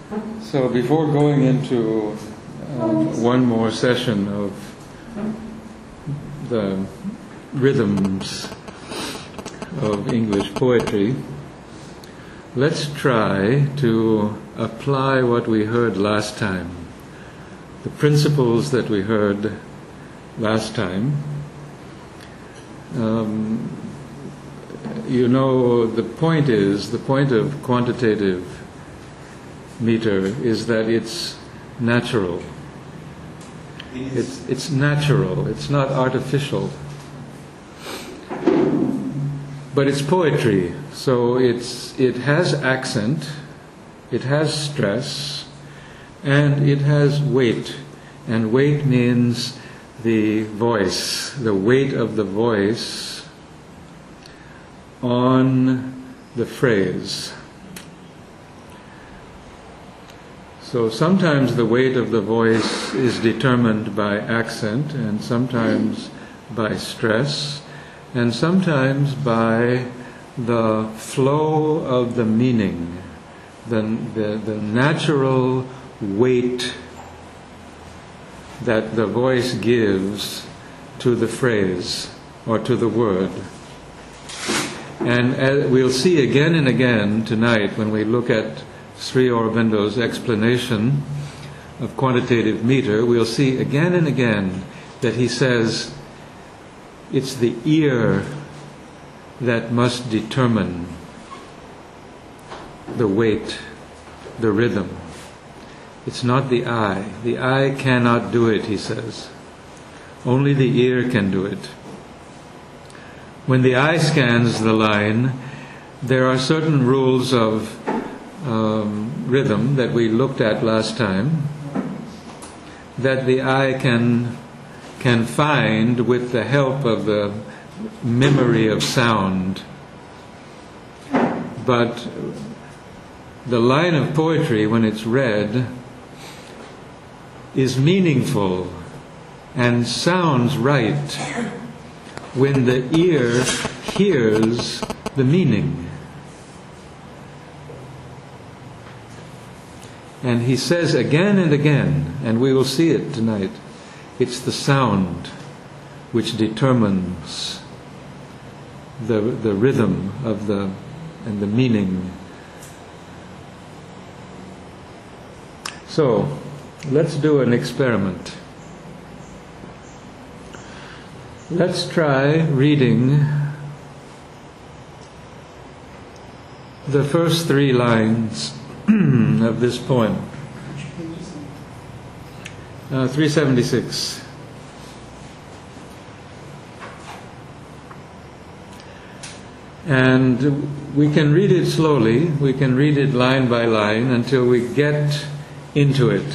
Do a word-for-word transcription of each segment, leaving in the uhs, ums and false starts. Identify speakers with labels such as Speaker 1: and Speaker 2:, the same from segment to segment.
Speaker 1: So before going into um, one more session of the rhythms of English poetry, let's try to apply what we heard last time, the principles that we heard last time. Um, you know, the point is, the point of quantitative meter is that it's natural. It's, it's natural, it's not artificial. But it's poetry, so it's, it has accent, it has stress, and it has weight. And weight means the voice, the weight of the voice on the phrase. So sometimes the weight of the voice is determined by accent, and sometimes by stress, and sometimes by the flow of the meaning, the, the, the natural weight that the voice gives to the phrase or to the word. And as we'll see again and again tonight when we look at Sri Aurobindo's explanation of quantitative meter, we'll see again and again that he says it's the ear that must determine the weight, the rhythm. It's not the eye. The eye cannot do it, he says. Only the ear can do it. When the eye scans the line, there are certain rules of um, rhythm that we looked at last time that the eye can can find with the help of the memory of sound. But the line of poetry, when it's read, is meaningful and sounds right when the ear hears the meaning. And he says again and again, and we will see it tonight, it's the sound which determines the the rhythm of the and the meaning. So let's do an experiment. Let's try reading the first three lines of this poem. Uh, three seventy-six. And we can read it slowly, we can read it line by line until we get into it.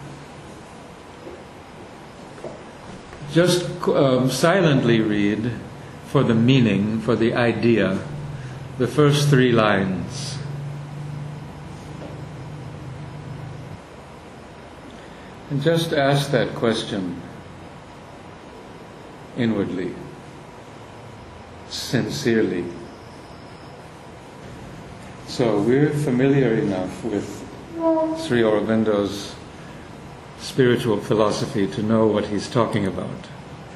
Speaker 1: Just um, silently read for the meaning, for the idea, the first three lines. And just ask that question inwardly, sincerely. So we're familiar enough with Sri Aurobindo's spiritual philosophy to know what he's talking about.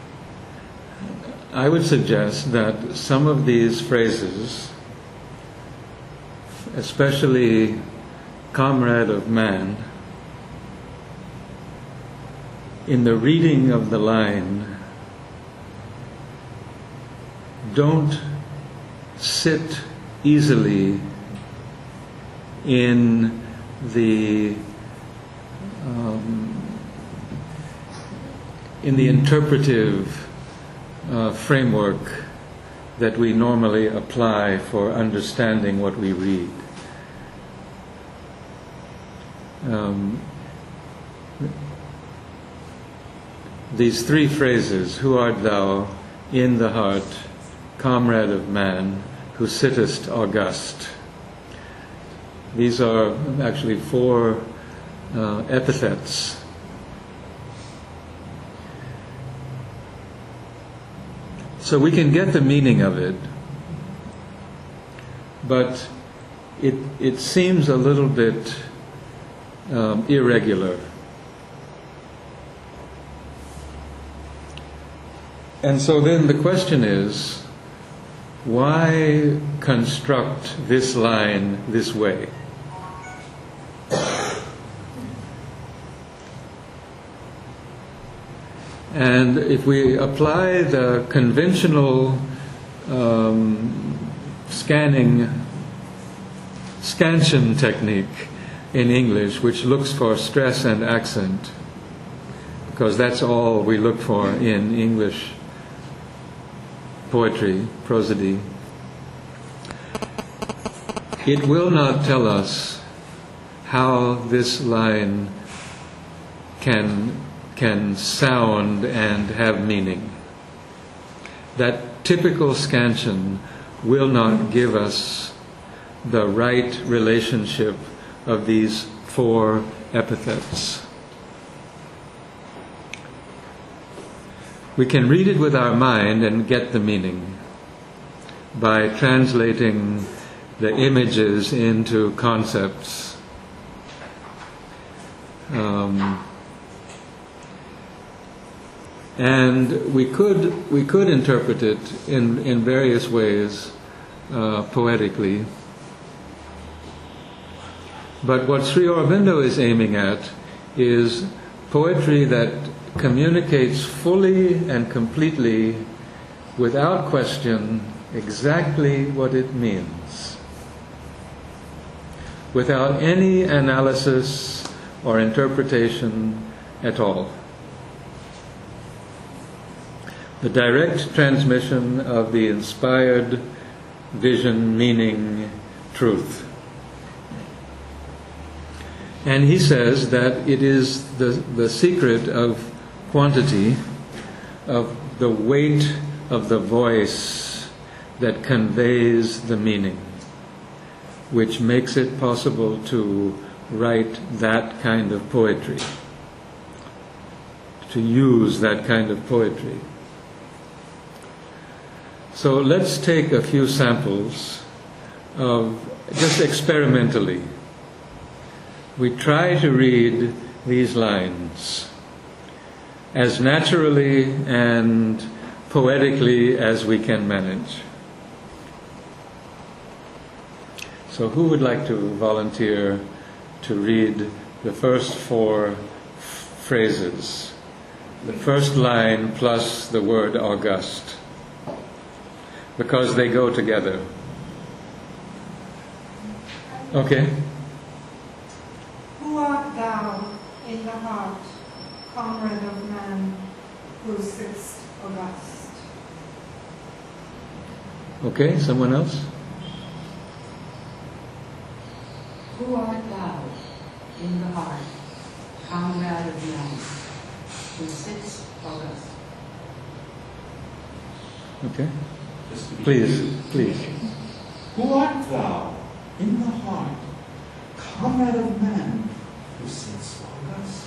Speaker 1: I would suggest that some of these phrases, especially comrade of man, in the reading of the line, don't sit easily in the um, in the interpretive uh, framework that we normally apply for understanding what we read. Um, These three phrases, who art thou in the heart, comrade of man, who sittest august. These are actually four uh, epithets. So we can get the meaning of it, but it it seems a little bit um, irregular. And so then the question is, why construct this line this way? And if we apply the conventional um, scanning, scansion technique in English, which looks for stress and accent, because that's all we look for in English poetry, prosody, it will not tell us how this line can can sound and have meaning. That typical scansion will not give us the right relationship of these four epithets. We can read it with our mind and get the meaning by translating the images into concepts. Um, and we could we could interpret it in, in various ways uh, poetically. But what Sri Aurobindo is aiming at is poetry that communicates fully and completely, without question, exactly what it means, without any analysis or interpretation at all. The direct transmission of the inspired vision, meaning, truth. And he says that it is the, the secret of quantity, of the weight of the voice that conveys the meaning, which makes it possible to write that kind of poetry, to use that kind of poetry. So let's take a few samples of, just experimentally, we try to read these lines as naturally and poetically as we can manage. So who would like to volunteer to read the first four f- phrases? The first line plus the word august, because they go together. Okay.
Speaker 2: Who art thou in the heart, comrade of man, who sits august?
Speaker 1: Okay, someone else?
Speaker 3: Who art thou in the heart, comrade of man, who sits august?
Speaker 1: Okay.
Speaker 4: Just to be
Speaker 1: Please,
Speaker 4: clear.
Speaker 1: please.
Speaker 4: Who art thou in the heart, comrade of man, who sits august?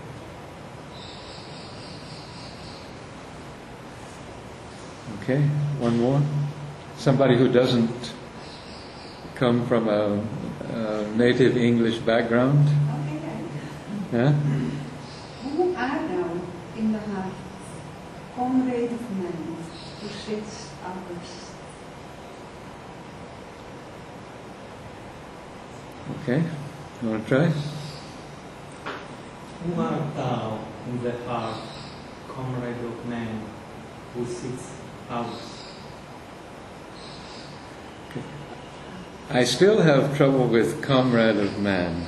Speaker 1: Okay, one more. Somebody who doesn't come from a, a native English background.
Speaker 2: Okay.
Speaker 1: Yeah?
Speaker 3: Who art thou in the heart, comrade of man, who sits august?
Speaker 1: Okay, you want to try?
Speaker 5: Who art thou in the heart, comrade of man, who sits out?
Speaker 1: I still have trouble with comrade of man.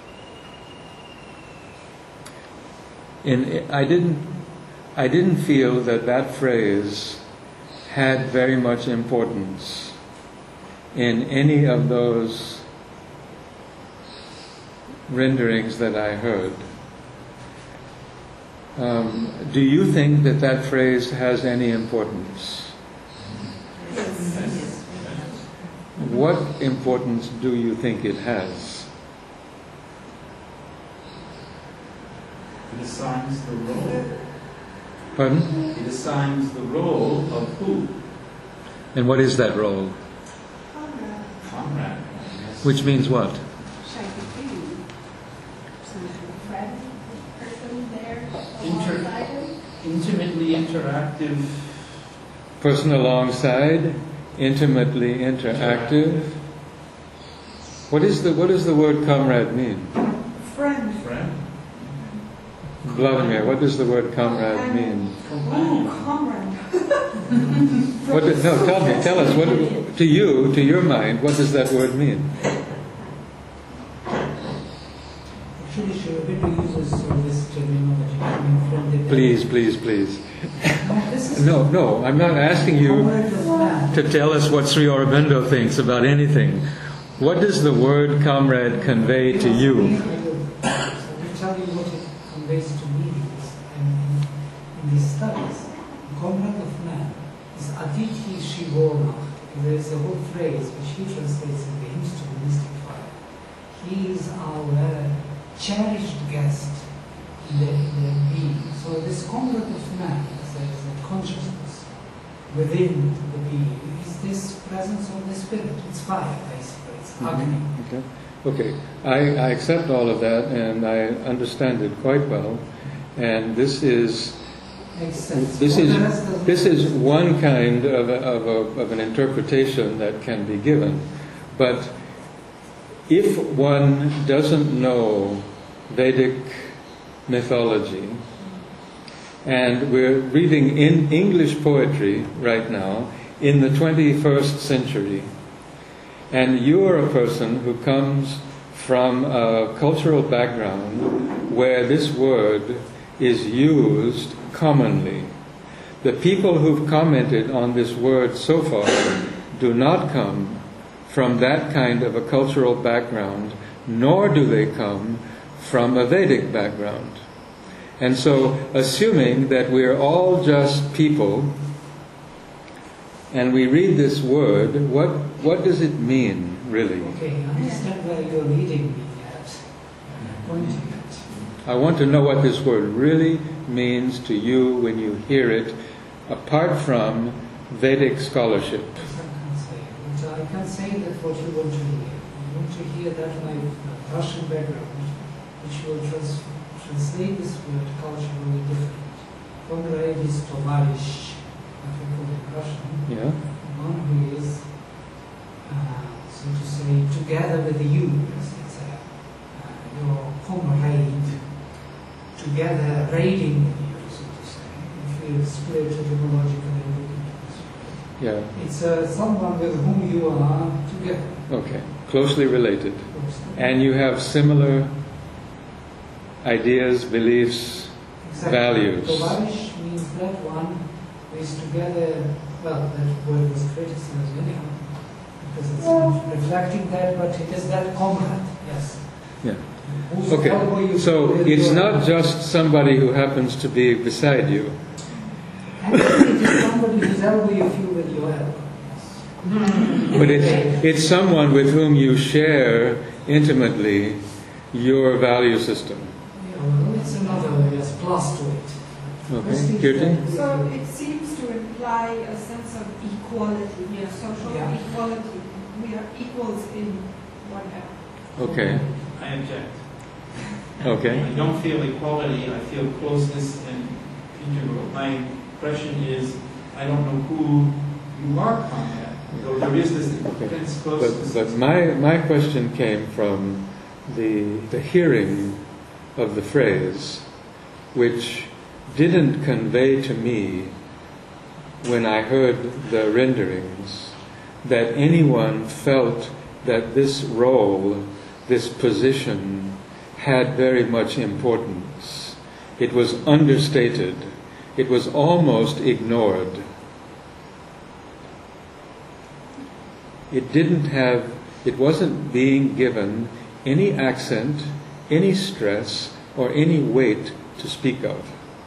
Speaker 1: In, I didn't, I didn't feel that that phrase had very much importance in any of those renderings that I heard. Um, do you think that that phrase has any importance?
Speaker 3: Yes.
Speaker 1: What importance do you think it has?
Speaker 4: It assigns the role.
Speaker 1: Pardon?
Speaker 4: It assigns the role of who?
Speaker 1: And what is that role?
Speaker 2: Comrade.
Speaker 4: Comrade. Yes.
Speaker 1: Which means what?
Speaker 3: Shaikipini.
Speaker 6: friend, person there
Speaker 4: Inter-
Speaker 6: alongside him.
Speaker 4: Intimately interactive.
Speaker 1: Person alongside, intimately interactive. What is the what does the word comrade mean?
Speaker 2: Friend.
Speaker 4: Friend.
Speaker 1: Vladimir, what does the word comrade mean?
Speaker 2: Oh, comrade.
Speaker 1: What do, no, tell me, tell us, what to you, to your mind, what does that word mean?
Speaker 7: Actually, Sri Aurobindo uses uh, this terminology, I mean, from the...
Speaker 1: Please, please, please.
Speaker 7: No, this is
Speaker 1: No, no, I'm not asking you
Speaker 7: comrade of man.
Speaker 1: to tell us what Sri Aurobindo thinks about anything. What does the word comrade convey to you?
Speaker 7: I will tell you what it conveys to me in, in these studies. Comrade of man is Aditi Shivona. There is a whole phrase which he translates in the hymns to the mystic fire. He is our cherished guest in the, in the being. So this comrade of man is a, is a consciousness within the being. Is this presence of the spirit? It's fire, basically. It's Agni.
Speaker 1: Okay, okay. I, I accept all of that and I understand it quite well. And this is
Speaker 7: Makes sense.
Speaker 1: this
Speaker 7: All
Speaker 1: is
Speaker 7: the rest doesn't
Speaker 1: this
Speaker 7: make
Speaker 1: is
Speaker 7: sense.
Speaker 1: one kind of a, of, a, of an interpretation that can be given. But if one doesn't know Vedic mythology, and we're reading in English poetry right now in the twenty-first century, and you're a person who comes from a cultural background where this word is used commonly. The people who've commented on this word so far do not come from that kind of a cultural background, nor do they come from a Vedic background. And so, assuming that we're all just people, and we read this word, what what does it mean, really?
Speaker 7: Okay, I understand where you're leading me at. Pointing at.
Speaker 1: I want to know what this word really means to you when you hear it, apart from Vedic scholarship.
Speaker 7: Yes, I can say. But I can say that what you want to hear. You want to hear that my uh, Russian background, which will trans- translate this word culturally different. Comrade is tovarish, what we call in Russian.
Speaker 1: Yeah?
Speaker 7: One who is, uh, so to say, together with you. It's, it's a, uh, your comrade, together raiding with you, so to say. If you split etymologically looking at this word.
Speaker 1: Yeah.
Speaker 7: It's uh, someone with whom you are together.
Speaker 1: Okay. Closely related. And you have similar ideas, beliefs,
Speaker 7: exactly.
Speaker 1: values.
Speaker 7: Tovarish means that one who is together, well, that word was criticized anyhow, because it's not reflecting that, but it is that comrade, yes.
Speaker 1: Yeah.
Speaker 7: Who's
Speaker 1: Okay.
Speaker 7: always
Speaker 1: So
Speaker 7: with
Speaker 1: it's
Speaker 7: your-
Speaker 1: not just somebody who happens to be beside you.
Speaker 7: Actually, it is somebody whose elbow you feel with your elbow. Yes.
Speaker 1: But it's, it's someone with whom you share intimately your value system.
Speaker 7: Yeah, well, it's another yes, plus to it.
Speaker 1: Okay.
Speaker 7: Let's leave
Speaker 1: Kirtan?
Speaker 7: that.
Speaker 2: So it seems to imply a sense of equality,
Speaker 6: Yeah.
Speaker 2: social
Speaker 7: Yeah.
Speaker 2: equality. We are equals in whatever.
Speaker 1: Okay.
Speaker 5: I object.
Speaker 1: Okay.
Speaker 5: I don't feel equality, I feel closeness and integral. My impression is, I don't know who you are, comrade. So there is this intense
Speaker 1: But,
Speaker 5: closeness.
Speaker 1: but my, my question came from the, the hearing of the phrase, which didn't convey to me when I heard the renderings that anyone felt that this role, this position, had very much importance. It was understated. It was almost ignored. It didn't have, it wasn't being given any accent, any stress, or any weight to speak of.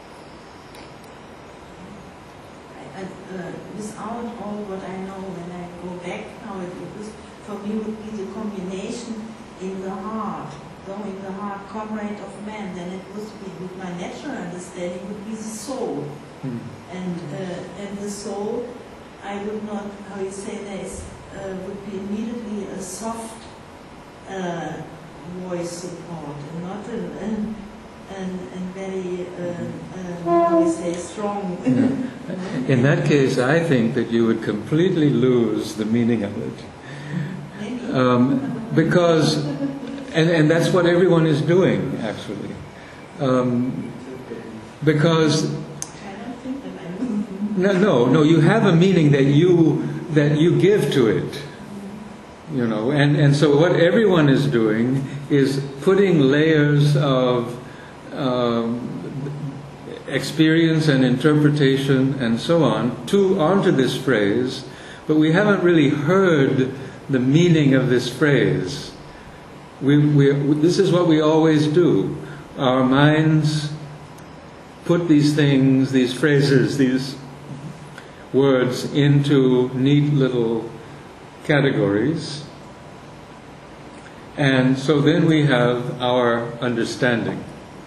Speaker 8: I, uh, without all what I know, when I go back how it was, for me would be the combination in the heart, though in the heart, comrade of man, then it would be, with my natural understanding, would be the soul.
Speaker 1: Hmm.
Speaker 8: And uh, and the soul, I would not, how you say, there is, uh, would be immediately a soft uh, voice support, and not a, a and, and very, uh, uh, how we say, strong.
Speaker 1: Yeah. In that case, I think that you would completely lose the meaning of it. Um, because, and, and that's what everyone is doing, actually. Um, because, no, no, no, you have a meaning that you, that you give to it. You know, and, and so what everyone is doing is putting layers of um, experience and interpretation and so on to onto this phrase, but we haven't really heard the meaning of this phrase. We, we, this is what we always do. Our minds put these things, these phrases, these words into neat little categories, and so then we have our understanding.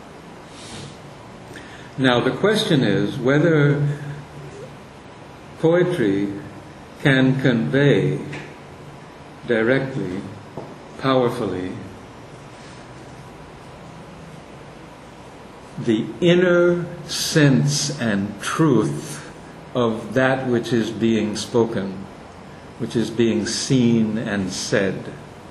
Speaker 1: Now the question is whether poetry can convey directly, powerfully, the inner sense and truth of that which is being spoken, which is being seen and said.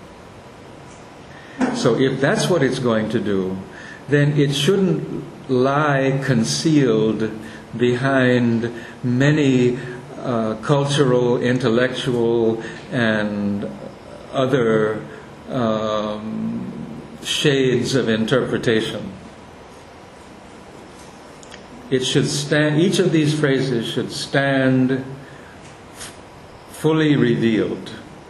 Speaker 1: So if that's what it's going to do, then it shouldn't lie concealed behind many uh, cultural, intellectual, and other um, shades of interpretation. It should stand, each of these phrases should stand fully revealed.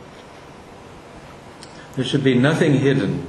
Speaker 1: There should be nothing hidden.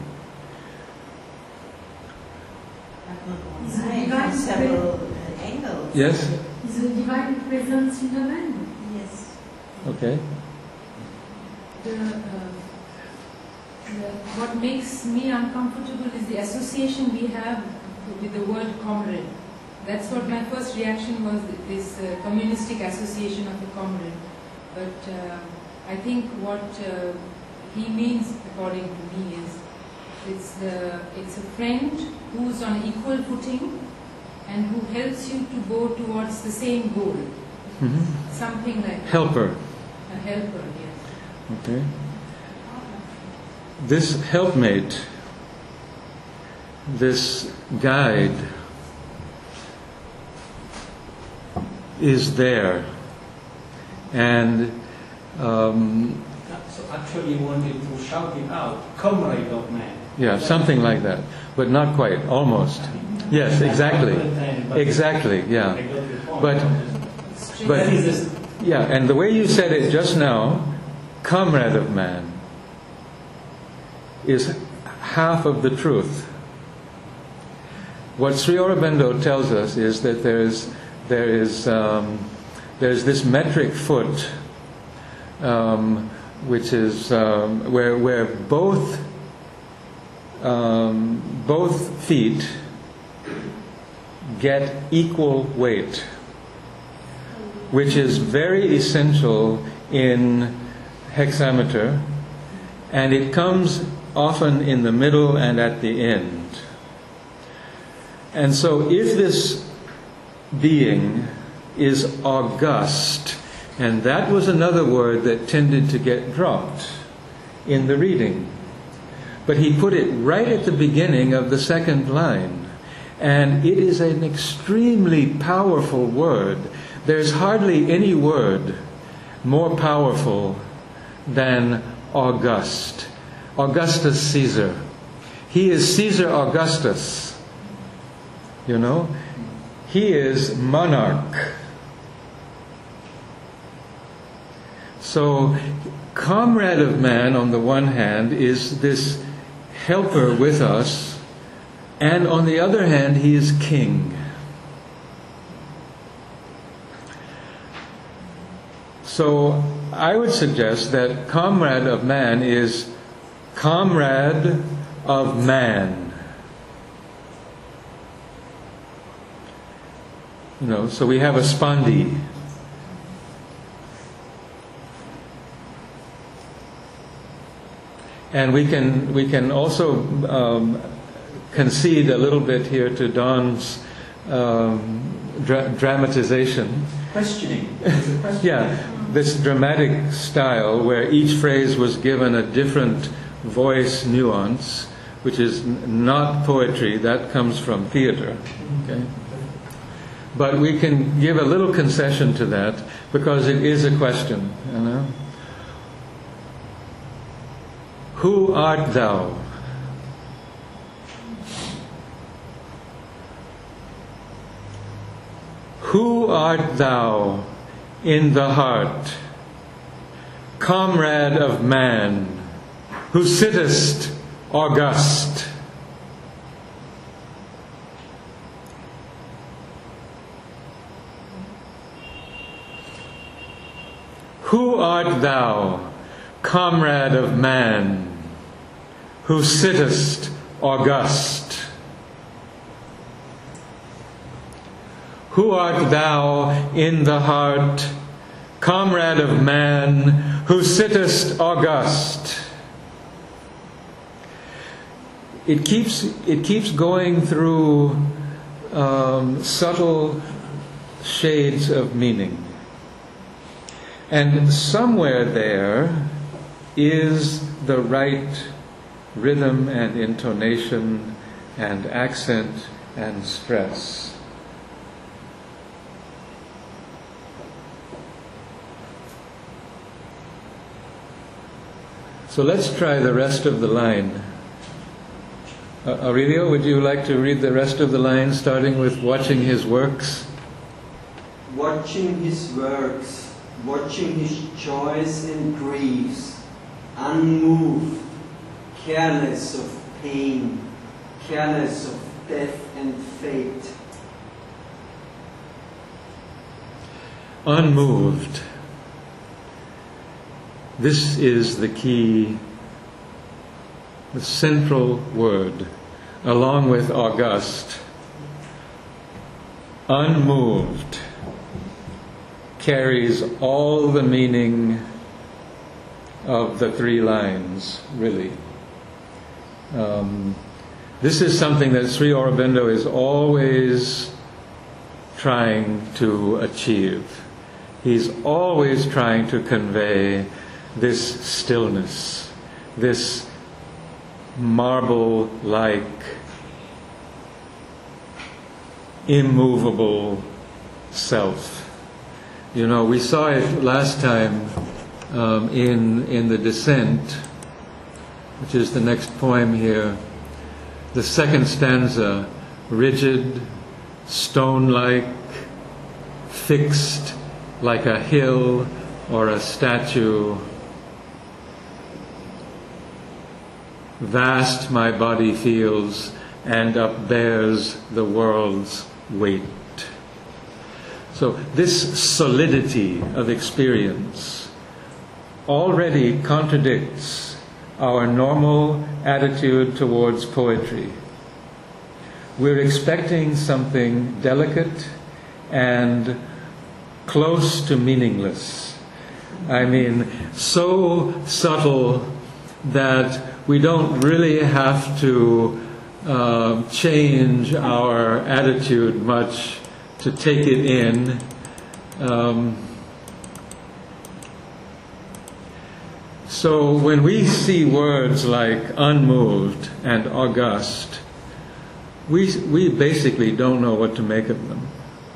Speaker 8: Several angles.
Speaker 1: Yes?
Speaker 6: Is a divine presence in the man?
Speaker 8: Yes.
Speaker 1: Okay.
Speaker 6: The, uh, the, what makes me uncomfortable is the association we have with the word comrade. That's what my first reaction was, this uh, communistic association of a comrade. But uh, I think what uh, he means, according to me, is it's, the, it's a friend who's on equal footing and who helps you to go towards the same goal.
Speaker 1: Mm-hmm.
Speaker 6: Something like that.
Speaker 1: Helper.
Speaker 6: A helper, yes.
Speaker 1: Okay. This helpmate, this guide, is there. And um,
Speaker 9: so actually you wanted to shout it out, comrade of man.
Speaker 1: Yeah, something like that. But not quite, almost. Yes, exactly. Exactly, yeah. But, but, yeah, and the way you said it just now, comrade of man, is half of the truth. What Sri Aurobindo tells us is that there is, there is, um, there's this metric foot, um, which is um, where where both um, both feet get equal weight, which is very essential in hexameter, and it comes often in the middle and at the end. And so if this being is august, and that was another word that tended to get dropped in the reading, but he put it right at the beginning of the second line, and it is an extremely powerful word. There's hardly any word more powerful than august. Augustus Caesar. He is Caesar Augustus. You know? He is monarch. So, comrade of man, on the one hand, is this helper with us, and on the other hand, he is king. So, I would suggest that comrade of man is comrade of man. You know, so we have a spondee. And we can we can also um, concede a little bit here to Don's um, dra- dramatization.
Speaker 5: Questioning. There's a question.
Speaker 1: Yeah, this dramatic style where each phrase was given a different voice nuance, which is n- not poetry, that comes from theater. Okay? But we can give a little concession to that because it is a question, you know. Who art thou? Who art thou in the heart, comrade of man, who sittest august? Who art thou, comrade of man, who sittest august? Who art thou in the heart, comrade of man, who sittest august? It keeps, it keeps going through um, subtle shades of meaning. And somewhere there is the right rhythm and intonation and accent and stress. So let's try the rest of the line. Uh, Aurelio, would you like to read the rest of the line, starting with watching his works?
Speaker 10: Watching his works, watching his joys and griefs, unmoved, careless of pain, careless of death and fate.
Speaker 1: Unmoved. This is the key, the central word, along with august. Unmoved carries all the meaning of the three lines, really. Um, this is something that Sri Aurobindo is always trying to achieve. He's always trying to convey this stillness, this marble-like, immovable self. You know, we saw it last time um, in in the Descent, which is the next poem here. The second stanza, rigid, stone-like, fixed like a hill or a statue. Vast my body feels and upbears the world's weight. So this solidity of experience already contradicts our normal attitude towards poetry. We're expecting something delicate and close to meaningless. I mean, so subtle that we don't really have to uh, change our attitude much to take it in. Um, so when we see words like unmoved and august, we, we basically don't know what to make of them.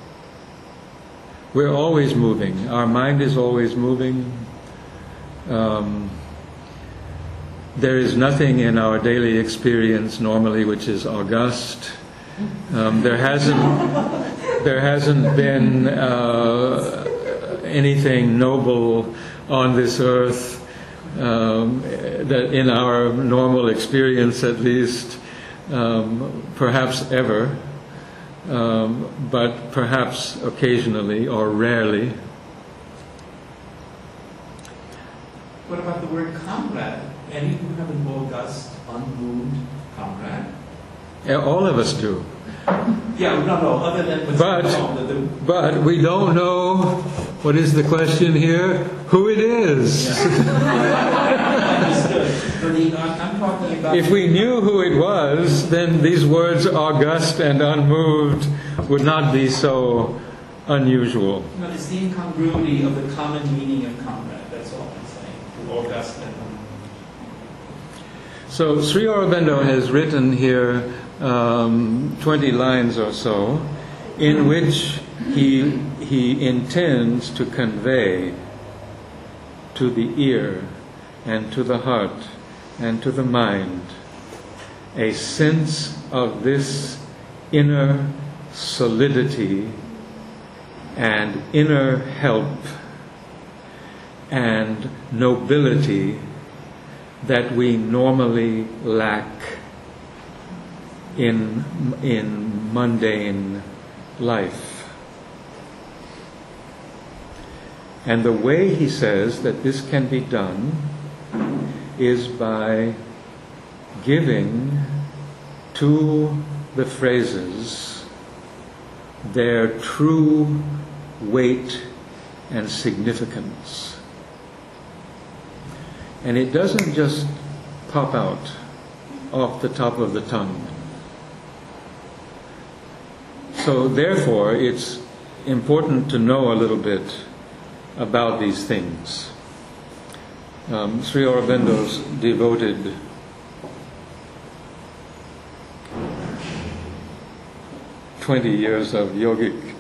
Speaker 1: We're always moving. Our mind is always moving. Um, there is nothing in our daily experience normally which is august. Um, there hasn't there hasn't been uh, anything noble on this earth um, that, in our normal experience at least, um, perhaps ever. Um, but perhaps occasionally or rarely.
Speaker 5: What about the word comrade? Any who have an august, unmoved comrade?
Speaker 1: Yeah, all of us do.
Speaker 5: Yeah, no, no, other than what's
Speaker 1: But,
Speaker 5: the, the,
Speaker 1: but we don't know, what is the question here? Who it is.
Speaker 5: yeah. understood. But the, I'm, I'm talking about.
Speaker 1: If we knew who it was, then these words, august and unmoved, would not be so unusual.
Speaker 5: No, it's the incongruity of the common meaning of comrade. That's all I'm saying. August and unmoved.
Speaker 1: So Sri Aurobindo has written here um, twenty lines or so, in which he he intends to convey to the ear and to the heart and to the mind a sense of this inner solidity and inner help and nobility that we normally lack in in mundane life. And the way he says that this can be done is by giving to the phrases their true weight and significance. And it doesn't just pop out off the top of the tongue. So therefore, it's important to know a little bit about these things. Um, Sri Aurobindo's devoted twenty years of yogic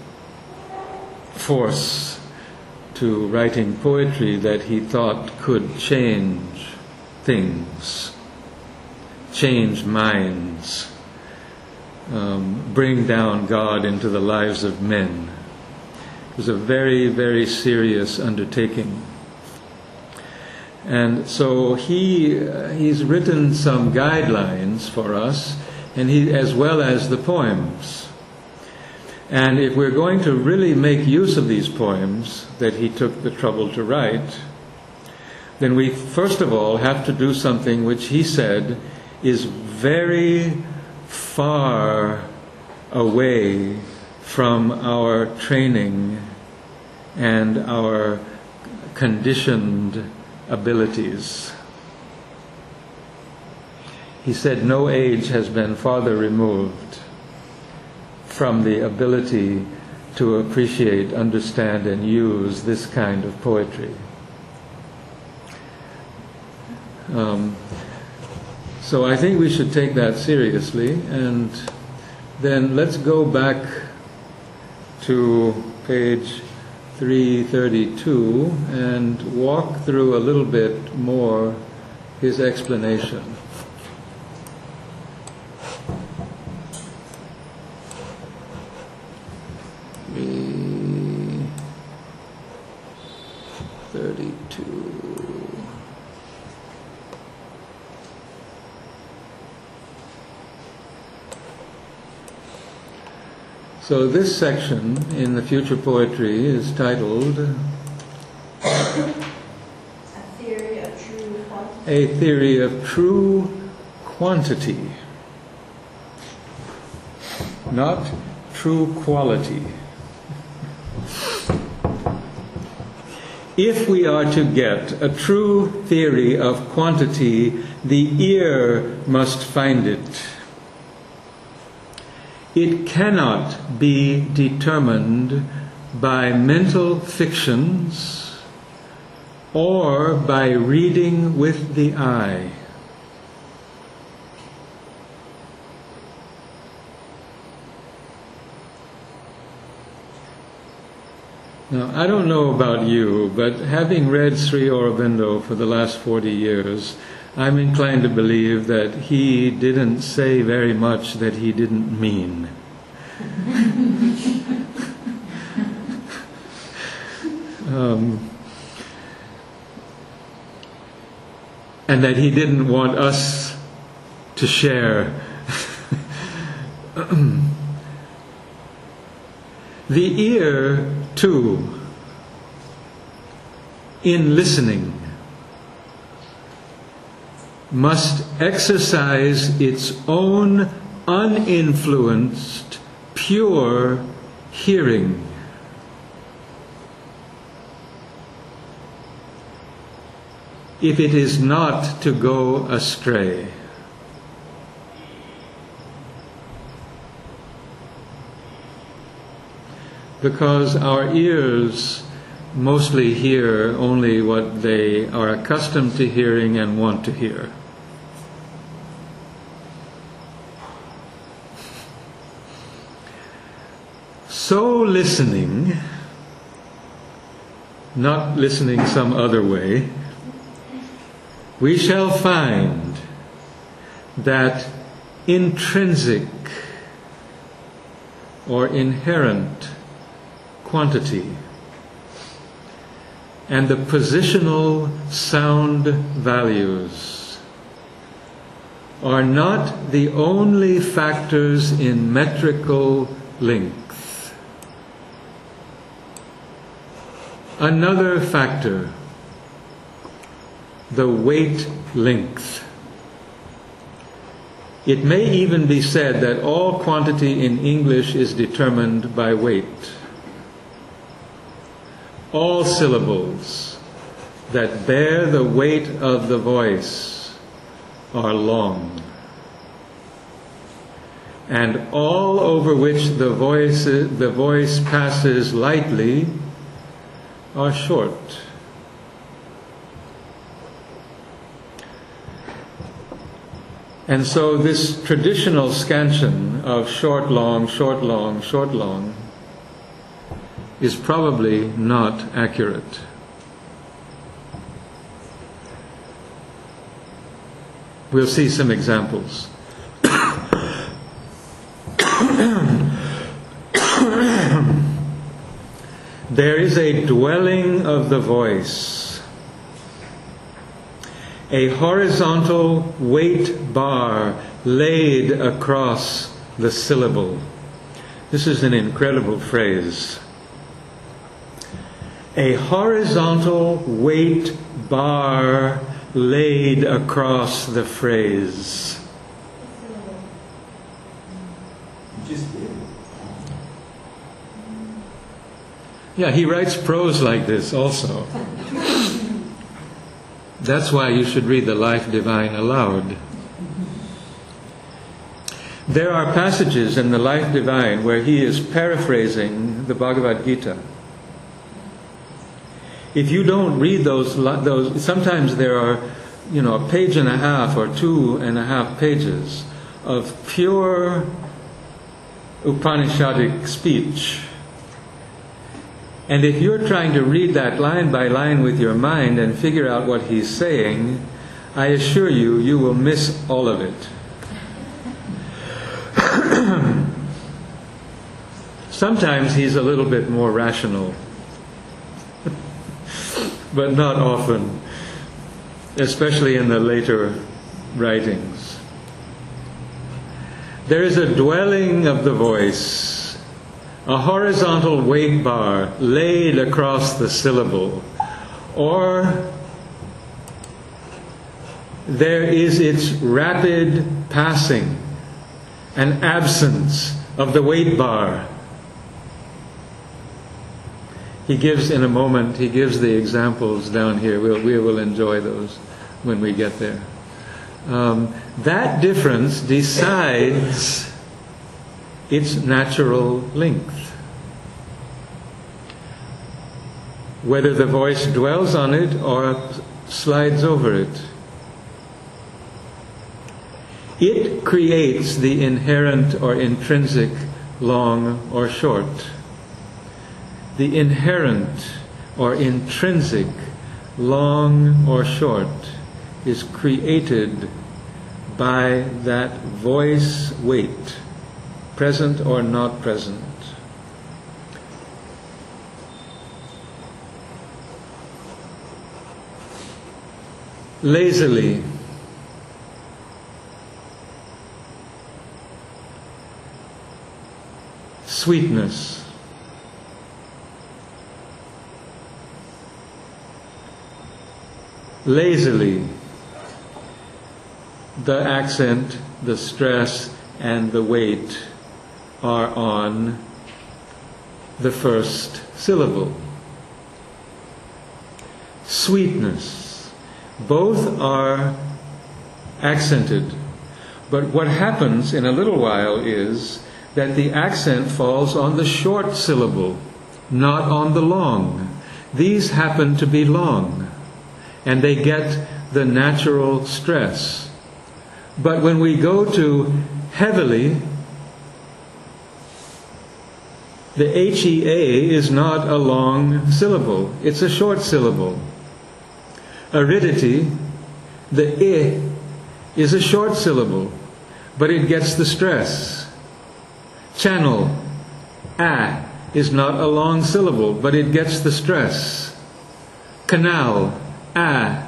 Speaker 1: force to writing poetry that he thought could change things, change minds, um, bring down God into the lives of men. It was a very, very serious undertaking. And so he uh, he's written some guidelines for us, and he as well as the poems. And if we're going to really make use of these poems that he took the trouble to write, then we first of all have to do something which he said is very far away from our training and our conditioned abilities. He said no age has been farther removed from the ability to appreciate, understand, and use this kind of poetry. Um, so I think we should take that seriously, and then let's go back to page three thirty-two and walk through a little bit more his explanation. three thirty-two. So this section in the Future Poetry is titled
Speaker 8: A Theory of True Quantity.
Speaker 1: A Theory of True Quantity, not true quality. If we are to get a true theory of quantity, the ear must find it. It cannot be determined by mental fictions or by reading with the eye. Now, I don't know about you, but having read Sri Aurobindo for the last forty years, I'm inclined to believe that he didn't say very much that he didn't mean. um, and that he didn't want us to share. The ear, too, in listening, must exercise its own uninfluenced, pure hearing. if it is not to go astray. Because our ears mostly hear only what they are accustomed to hearing and want to hear. So listening, not listening some other way, we shall find that intrinsic or inherent quantity and the positional sound values are not the only factors in metrical length. Another factor, the weight length. It may even be said that all quantity in English is determined by weight. All syllables that bear the weight of the voice are long, and all over which the voice, the voice passes lightly are short. And so this traditional scansion of short, long, short, long, short, long is probably not accurate. We'll see some examples. There is a dwelling of the voice, a horizontal weight bar laid across the syllable. This is an incredible phrase. A horizontal weight bar laid across the phrase.
Speaker 5: Just did.
Speaker 1: Yeah, he writes prose like this also. That's why you should read the Life Divine aloud. There are passages in the Life Divine where he is paraphrasing the Bhagavad Gita. If you don't read those, those, sometimes there are, you know, a page and a half or two and a half pages of pure Upanishadic speech. And if you're trying to read that line by line with your mind and figure out what he's saying, I assure you, you will miss all of it. Sometimes he's a little bit more rational, but not often, especially in the later writings. There is a dwelling of the voice, a horizontal weight bar laid across the syllable, or there is its rapid passing, an absence of the weight bar. He gives, in a moment, he gives the examples down here. We'll, we will enjoy those when we get there. Um, that difference decides its natural length. Whether the voice dwells on it or slides over it. It creates the inherent or intrinsic long or short. The inherent or intrinsic long or short is created by that voice weight, present or not present. Lazily, sweetness, lazily, the accent, the stress, and the weight are on the first syllable. Sweetness, Both are accented. But what happens in a little while is that the accent falls on the short syllable, not on the long. These happen to be long, and they get the natural stress. But when we go to heavily, the H E A is not a long syllable, it's a short syllable. Aridity, the I is a short syllable, but it gets the stress. Channel, A, is not a long syllable, but it gets the stress. Canal, A.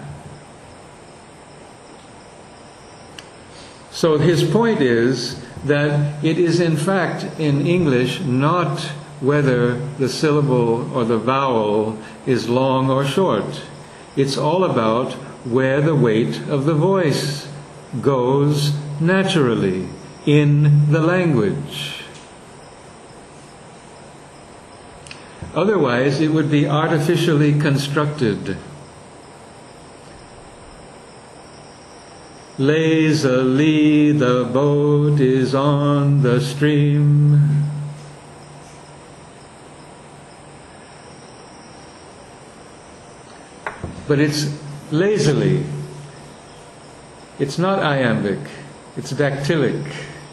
Speaker 1: So his point is that it is in fact in English not whether the syllable or the vowel is long or short. It's all about where the weight of the voice goes naturally in the language. Otherwise, it would be artificially constructed. Lazily the boat is on the stream. But it's lazily. It's not iambic. It's dactylic.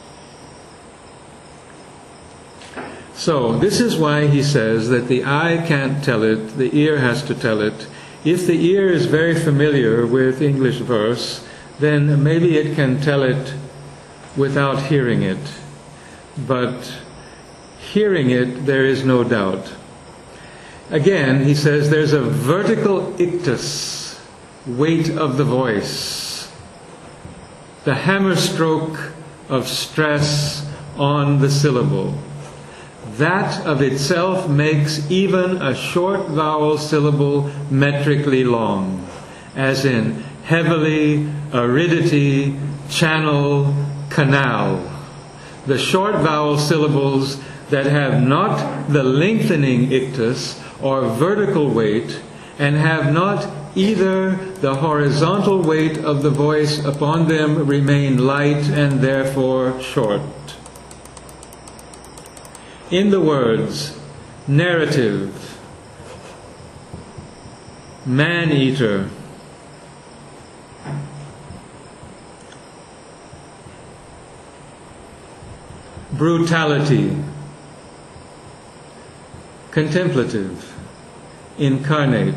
Speaker 1: So this is why he says that the eye can't tell it, the ear has to tell it. If the ear is very familiar with English verse, then maybe it can tell it without hearing it. But hearing it, there is no doubt. Again, he says there's a vertical ictus, weight of the voice, the hammer stroke of stress on the syllable. That of itself makes even a short vowel syllable metrically long, as in heavily, aridity, channel, canal. The short vowel syllables that have not the lengthening ictus or vertical weight and have not either the horizontal weight of the voice upon them remain light and therefore short. In the words narrative, man-eater, brutality, contemplative, incarnate.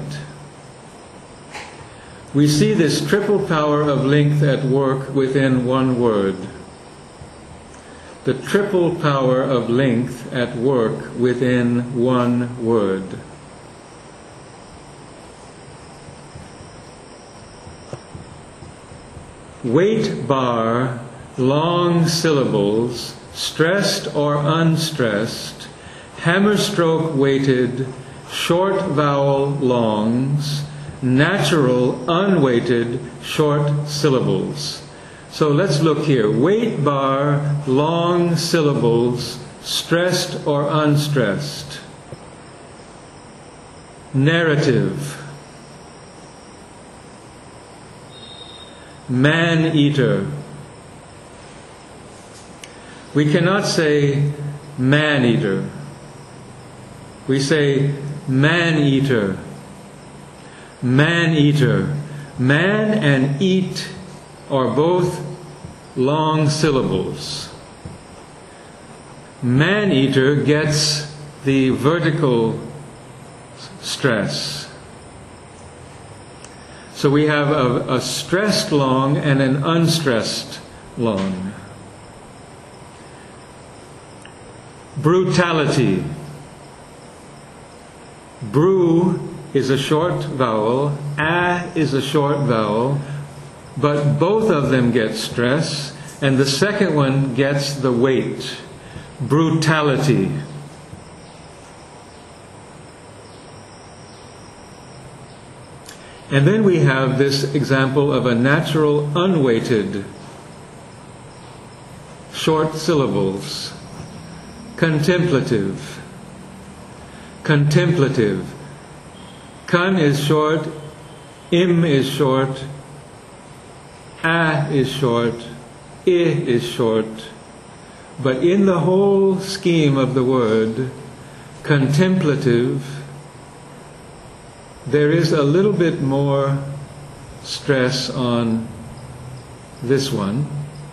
Speaker 1: We see this triple power of length at work within one word. The triple power of length at work within one word. Weight bar, long syllables, stressed or unstressed, hammer stroke weighted, short vowel longs, natural unweighted short syllables. So let's look here. Weight bar, long syllables, stressed or unstressed. Narrative. Man-eater. We cannot say man-eater. We say man-eater. Man-eater. Man and eat are both long syllables. Man-eater gets the vertical stress. So we have a, a stressed long and an unstressed long. Brutality. Bru is a short vowel, a is a short vowel, but both of them get stress, and the second one gets the weight. Brutality. And then we have this example of a natural unweighted short syllables. Contemplative. Contemplative. Con is short, Im is short, A is short, I is short, but in the whole scheme of the word, contemplative, there is a little bit more stress on this one,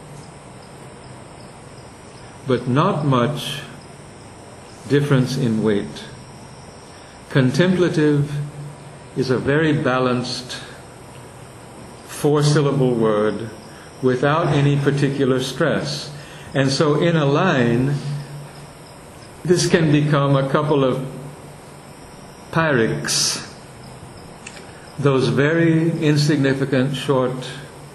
Speaker 1: but not much difference in weight. Contemplative is a very balanced four-syllable word without any particular stress. And so in a line, this can become a couple of pyrics, those very insignificant, short,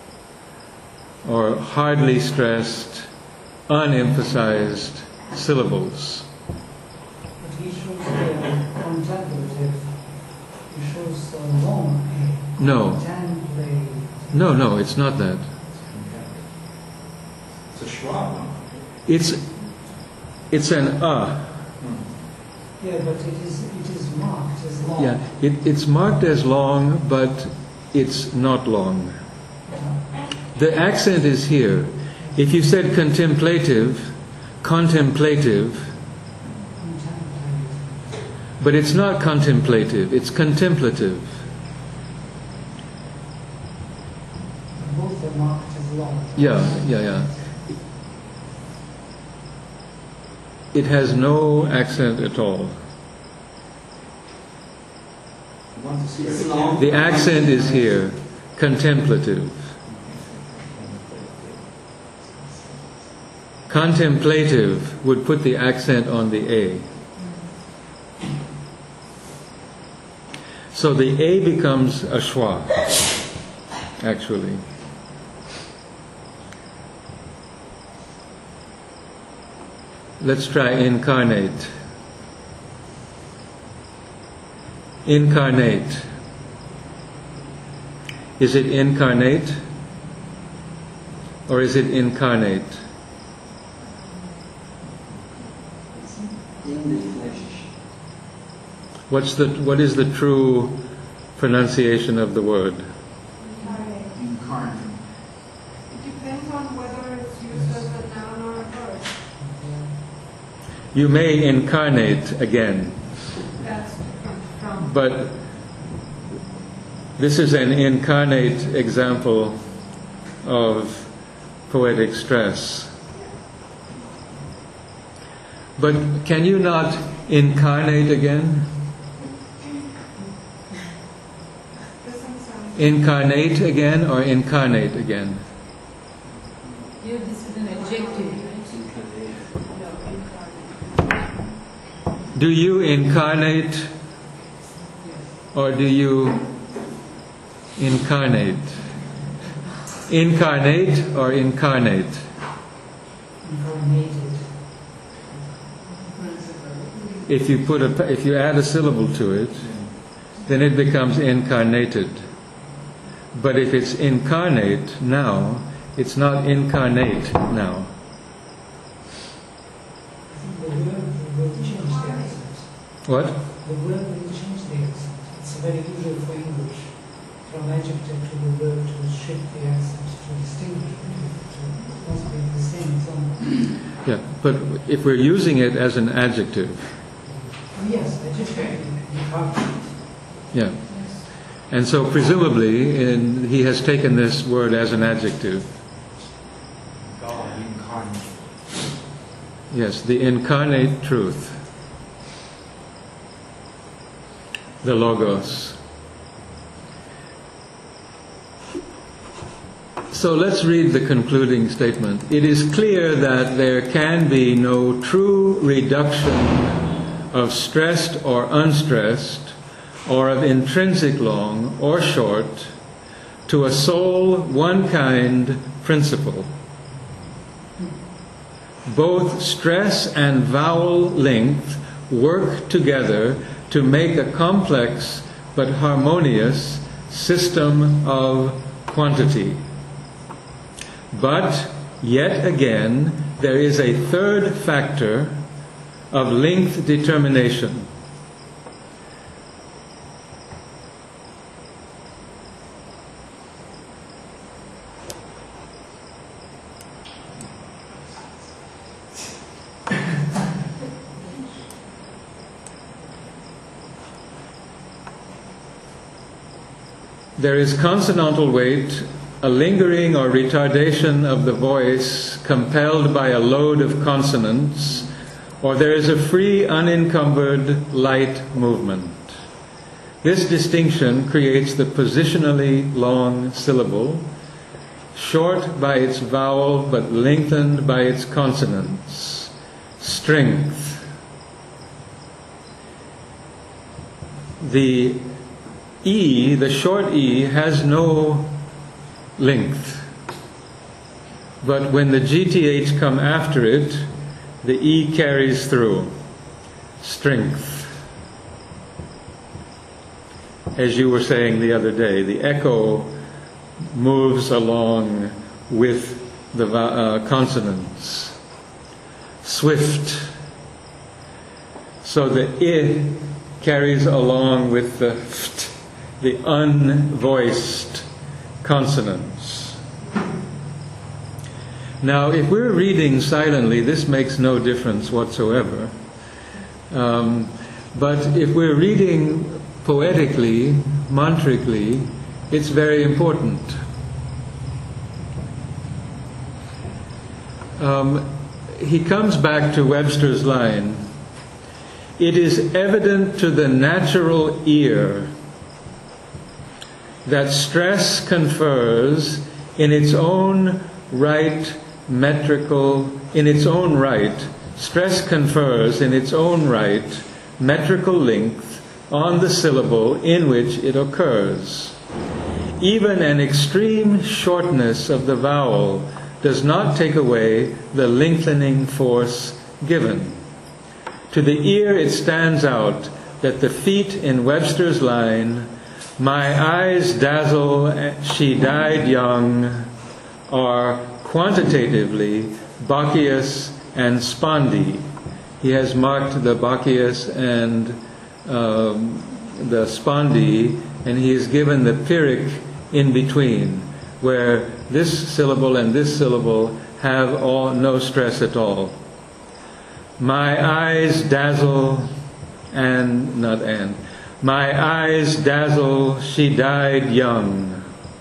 Speaker 1: or hardly stressed, unemphasized syllables.
Speaker 7: But he shows the contemplative, he shows uh, long A.
Speaker 1: No.
Speaker 7: Contemplate.
Speaker 1: No, no, it's not that.
Speaker 4: It's a schwa, no?
Speaker 1: It's it's an uh.
Speaker 7: Yeah, but it is it is marked as long.
Speaker 1: Yeah, it, it's marked as long, but it's not long. The accent is here. If you said contemplative, contemplative, but it's not contemplative, it's contemplative.
Speaker 7: Both are marked as long.
Speaker 1: Yeah, yeah, yeah. It has no accent at all.
Speaker 4: You want to see
Speaker 10: It's
Speaker 4: it
Speaker 10: long.
Speaker 1: The accent is here, contemplative. Contemplative would put the accent on the A. So the A becomes a schwa, actually. Let's try incarnate. Incarnate. Is it incarnate? Or is it incarnate?
Speaker 10: In the flesh.
Speaker 1: What's the, what is the true pronunciation of the word?
Speaker 4: incarnate.
Speaker 2: It depends on whether it's used as a noun or a verb.
Speaker 1: You may incarnate again,
Speaker 2: That's from.
Speaker 1: but this is an incarnate example of poetic stress. But can you not incarnate again?
Speaker 2: Doesn't sound.
Speaker 1: Incarnate again or incarnate again?
Speaker 6: Here this is an adjective, right?
Speaker 1: Do you incarnate or do you incarnate? Incarnate or incarnate?
Speaker 7: Incarnated.
Speaker 1: If you put a, if you add a syllable to it, then it becomes incarnated. But if it's incarnate now, it's not incarnate now.
Speaker 7: The word will change the accent.
Speaker 1: What?
Speaker 7: The word will change the accent. It's very usual for English, from adjective to the verb to shift the accent to distinguish between the two. It must be the same somewhere.
Speaker 1: Yeah, but if we're using it as an adjective,
Speaker 7: Oh, yes, adjective. Incarnate.
Speaker 1: yeah. And so presumably in, he has taken this word as an adjective.
Speaker 4: God incarnate.
Speaker 1: Yes, the incarnate truth. The Logos. So let's read the concluding statement. It is clear that there can be no true reduction of stressed or unstressed, or of intrinsic long or short, to a sole one-kind principle. Both stress and vowel length work together to make a complex but harmonious system of quantity. But, yet again, there is a third factor of length determination. there is consonantal weight, a lingering or retardation of the voice compelled by a load of consonants, or there is a free, unencumbered, light movement. This distinction creates the positionally long syllable, short by its vowel but lengthened by its consonants. Strength. The E, the short E, has no length. But when the G T H come after it, the E carries through. Strength. As you were saying the other day, the echo moves along with the uh, consonants. Swift. So the I carries along with the ft, the unvoiced consonants. Now, if we're reading silently, this makes no difference whatsoever. Um, but if we're reading poetically, mantrically, it's very important. Um, he comes back to Webster's line, "It is evident to the natural ear that stress confers in its own right metrical, in its own right, stress confers in its own right metrical length on the syllable in which it occurs. Even an extreme shortness of the vowel does not take away the lengthening force given. To the ear it stands out that the feet in Webster's line, 'My eyes dazzle, she died young,' are quantitatively Bacchius and Spondee." He has marked the Bacchius and um, the Spondee, and he has given the Pyrrhic in between, where this syllable and this syllable have all, no stress at all. "My eyes dazzle," and, not and, "My eyes dazzle, she died young."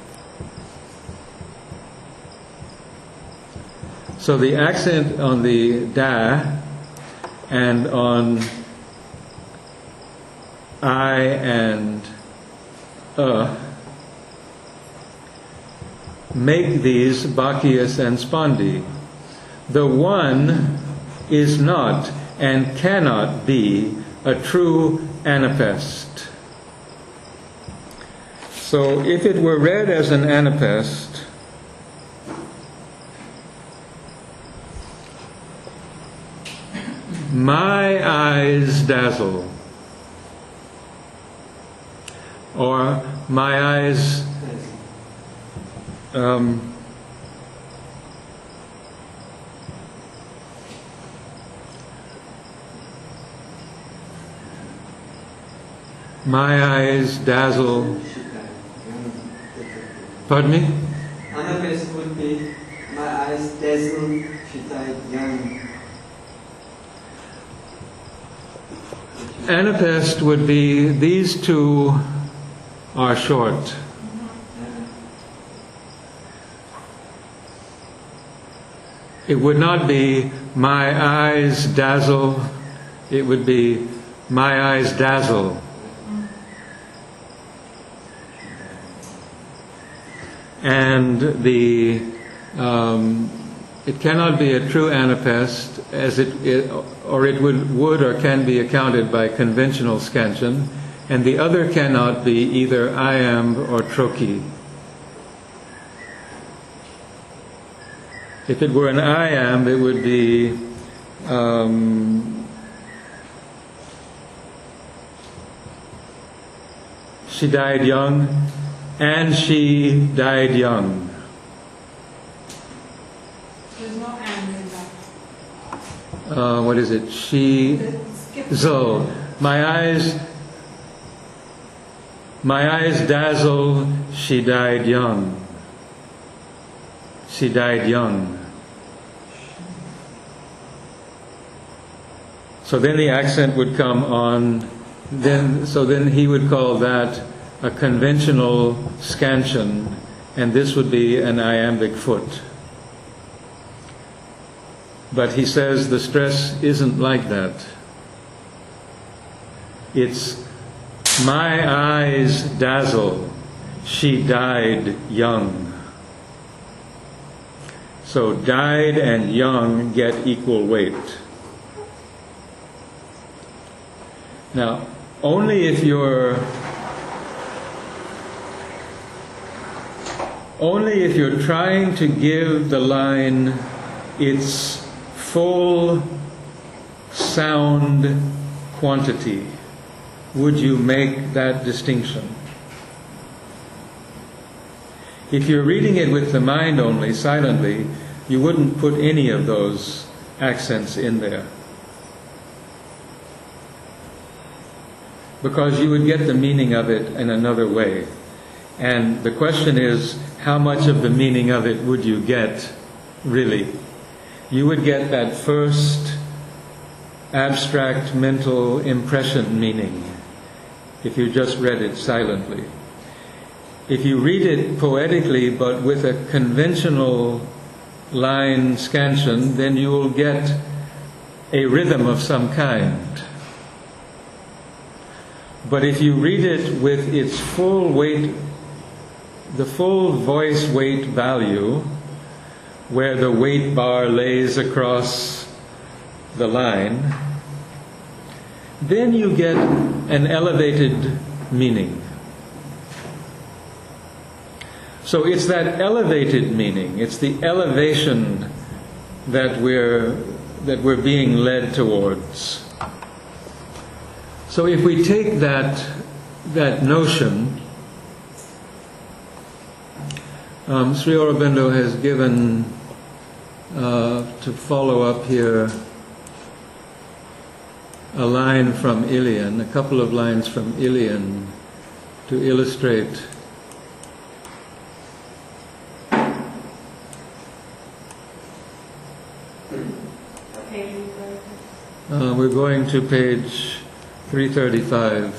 Speaker 1: So the accent on the da and on I and uh make these Bacchius and Spondee. The one is not and cannot be a true anapest. So if it were read as an anapest, "My eyes dazzle," or "My eyes um, my eyes dazzle." Pardon me?
Speaker 10: Anapest would be, "My eyes dazzle, she died young."
Speaker 1: Anapest would be, these two are short. It would not be, "My eyes dazzle," it would be, "My eyes dazzle." And the um, it cannot be a true anapest, as it, it or it would, would or can be accounted by conventional scansion, and the other cannot be either iamb or trochee. If it were an iamb, it would be um, "She died young," and "she died young."
Speaker 2: There's no and in that.
Speaker 1: Uh, what is it? She, zo. My eyes, my eyes dazzle. She died young. She died young. So then the accent would come on. Then, so then he would call that a conventional scansion, and this would be an iambic foot. But he says the stress isn't like that. It's, my eyes dazzle, she died young. So died and young get equal weight. Now, only if you're only if you're trying to give the line its full sound quantity would you make that distinction. If you're reading it with the mind only, silently, you wouldn't put any of those accents in there, because you would get the meaning of it in another way. And the question is, how much of the meaning of it would you get, really? You would get that first abstract mental impression meaning if you just read it silently. If you read it poetically but with a conventional line scansion, then you will get a rhythm of some kind. But if you read it with its full weight, the full voice weight value, where the weight bar lays across the line, then you get an elevated meaning. So it's that elevated meaning, it's the elevation that we're that we're being led towards. So if we take that that notion, um, Sri Aurobindo has given uh, to follow up here a line from Ilion, a couple of lines from Ilion to illustrate Uh, we're going to page three thirty-five.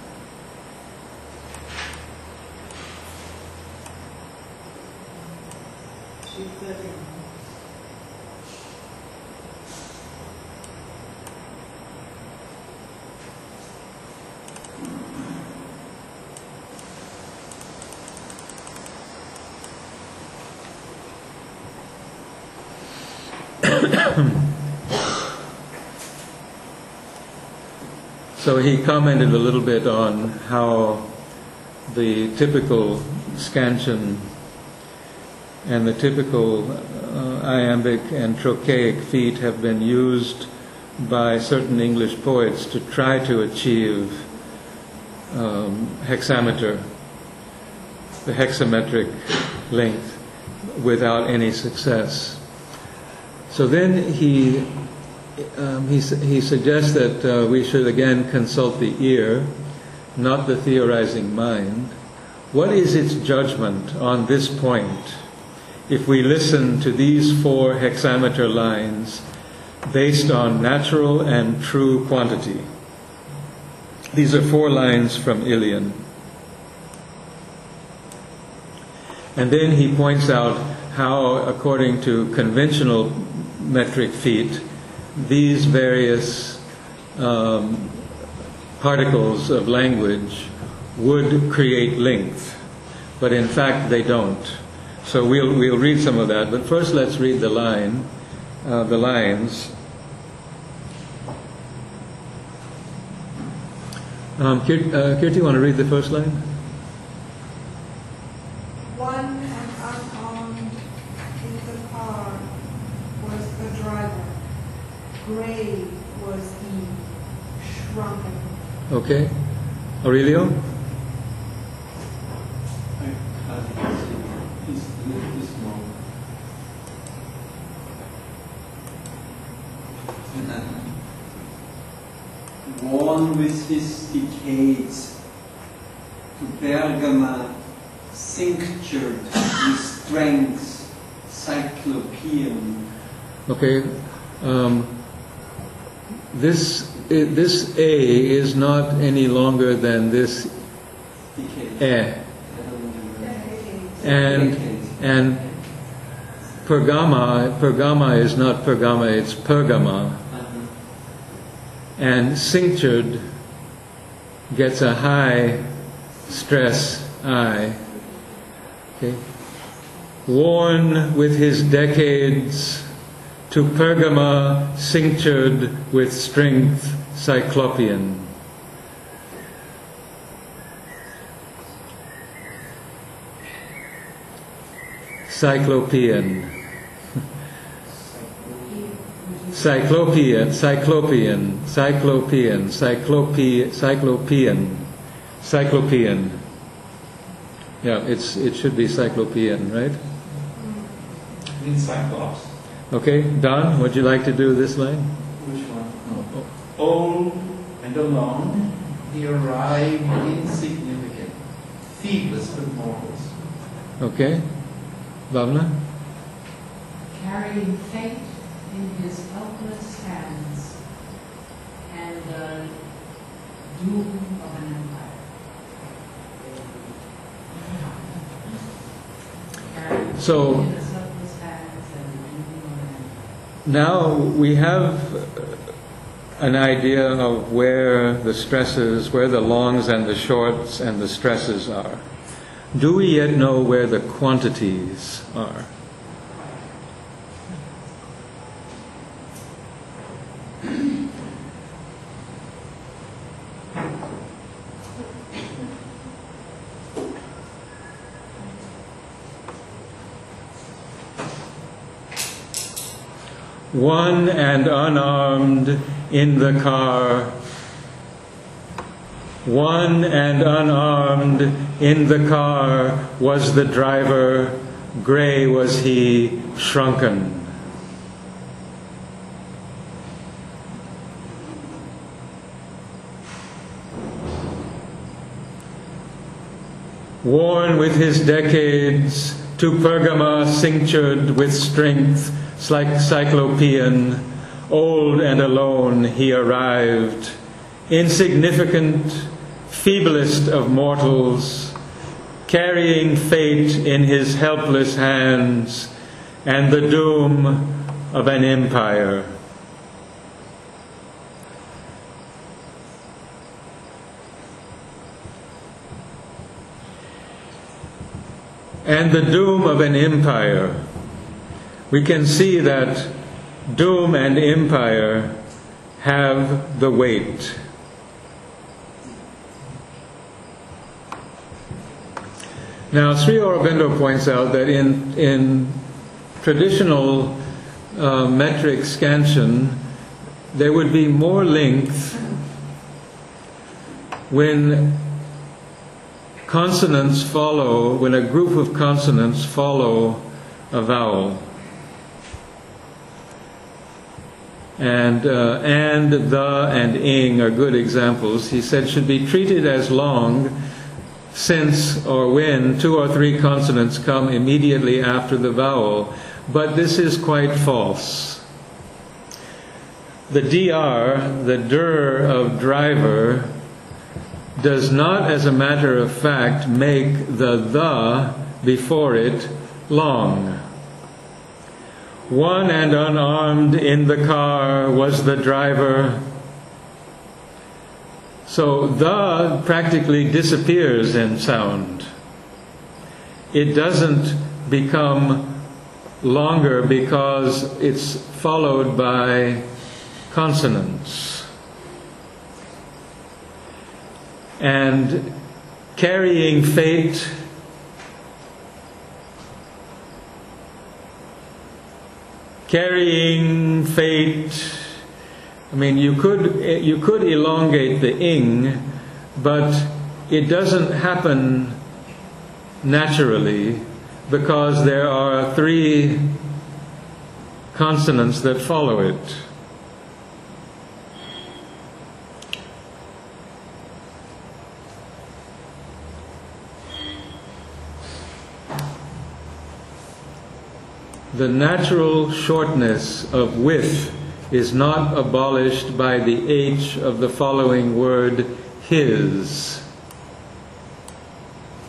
Speaker 1: So he commented a little bit on how the typical scansion and the typical uh, iambic and trochaic feet have been used by certain English poets to try to achieve um, hexameter, the hexametric length, without any success. So then he Um, he, he suggests that uh, we should again consult the ear, not the theorizing mind. What is its judgment on this point if we listen to these four hexameter lines based on natural and true quantity? These are four lines from Ilion. And then he points out how, according to conventional metric feet, these various um, particles of language would create length, but in fact they don't. So we'll we'll read some of that. But first, let's read the line, uh, the lines. Um, Kirti, uh, Kirti, you want to read the first line?
Speaker 2: One and unarmed in the car was the driver. Grey was he, shrunken.
Speaker 1: Okay. Aurelio?
Speaker 10: I have this, this one. Worn with his decades, to Bergama, cinctured with strength, cyclopean.
Speaker 1: Okay. Um, This this A is not any longer than this
Speaker 10: Decades.
Speaker 1: eh. And, and Pergama, Pergama is not Pergama, it's Pergama. And cinctured gets a high stress I. Okay. Worn with his decades, to Pergama cinctured with strength Cyclopean. Cyclopean. Cyclopean, Cyclopean, Cyclopean, Cyclopean, Cyclopean, Cyclopean. Yeah, it's it should be Cyclopean, right?
Speaker 5: It means Cyclops.
Speaker 1: Okay, Don, would you like to do this line?
Speaker 5: Which one? No. Old and alone, he arrived insignificant, feeblest of mortals.
Speaker 1: Okay, Bhavna?
Speaker 3: Carrying fate in his helpless hands and the doom of an empire. Carrying
Speaker 1: So-
Speaker 3: fate in his helpless hands and the doom of an empire.
Speaker 1: Now we have an idea of where the stresses, where the longs and the shorts and the stresses are. Do we yet know where the quantities are? One and unarmed in the car. One and unarmed in the car was the driver. Gray was he, shrunken. Worn with his decades, to Pergama cinctured with strength, like Cyclopean, old and alone he arrived, insignificant, feeblest of mortals, carrying fate in his helpless hands and the doom of an empire. And the doom of an empire. We can see that doom and empire have the weight. Now, Sri Aurobindo points out that in, in traditional uh, metric scansion, there would be more length when consonants follow, when a group of consonants follow a vowel. And uh, and, the, and ing are good examples. He said should be treated as long since or when two or three consonants come immediately after the vowel. But this is quite false. The dr, the dir of driver, does not, as a matter of fact, make the the before it long. One and unarmed in the car was the driver. So the practically disappears in sound. It doesn't become longer because it's followed by consonants. And carrying fate, carrying fate, I mean, you could you could elongate the ing, but it doesn't happen naturally because there are three consonants that follow it. The natural shortness of with is not abolished by the H of the following word, his.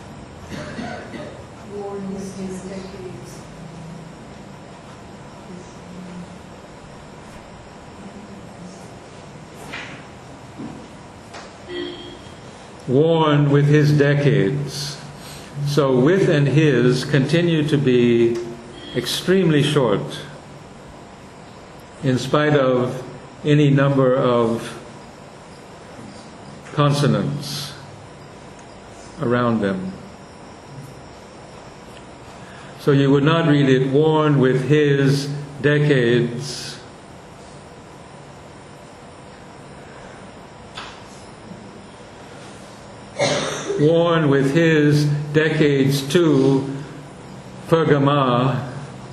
Speaker 1: worn with his decades. So with and his continue to be extremely short, in spite of any number of consonants around them. So you would not read it worn with his decades. Worn with his decades to Pergama.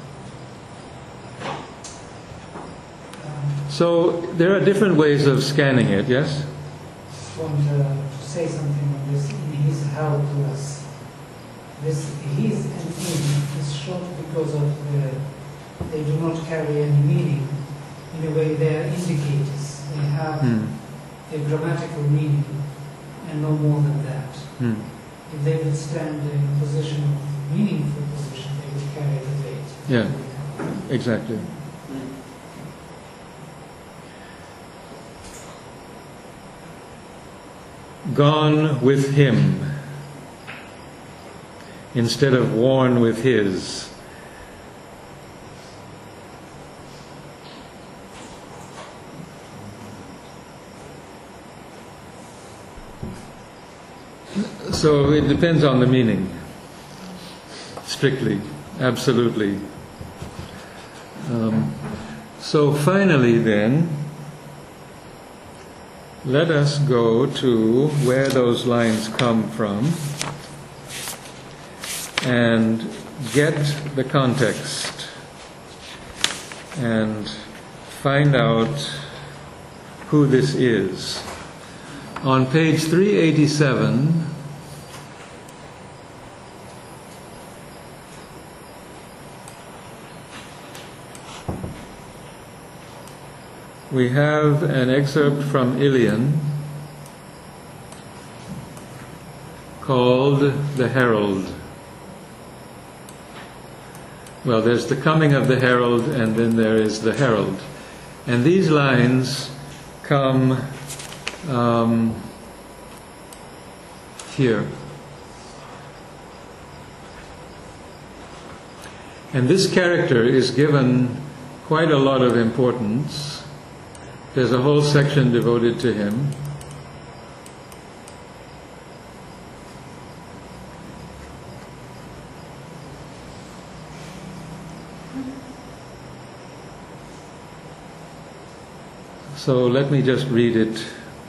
Speaker 1: So there are different ways of scanning it, yes?
Speaker 7: I just want uh, to say something on this. In his help to us. This his and in is short because of the, they do not carry any meaning. In a way, they are indicators. They have
Speaker 1: Hmm.
Speaker 7: a grammatical meaning and no more than that.
Speaker 1: Hmm.
Speaker 7: If they would stand in a position of meaningful position, they would carry the weight.
Speaker 1: Yeah, exactly. Gone with him instead of worn with his. So it depends on the meaning, strictly, absolutely. Um, so finally then, let us go to where those lines come from and get the context and find out who this is. On page three eighty-seven, we have an excerpt from Ilion called The Herald. Well, there's the coming of the herald, and then there is the herald. And these lines come um, here. And this character is given quite a lot of importance. There's a whole section devoted to him. So let me just read it,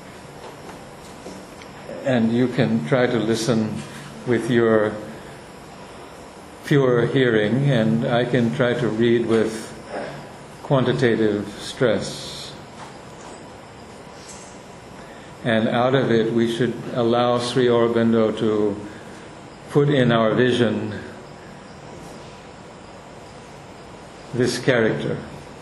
Speaker 1: and you can try to listen with your pure hearing, and I can try to read with quantitative stress. And out of it we should allow Sri Aurobindo to put in our vision this character.